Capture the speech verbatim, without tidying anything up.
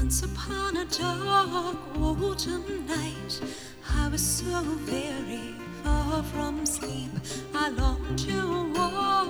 Once upon a dark autumn night, I was so very far from sleep. I longed to walk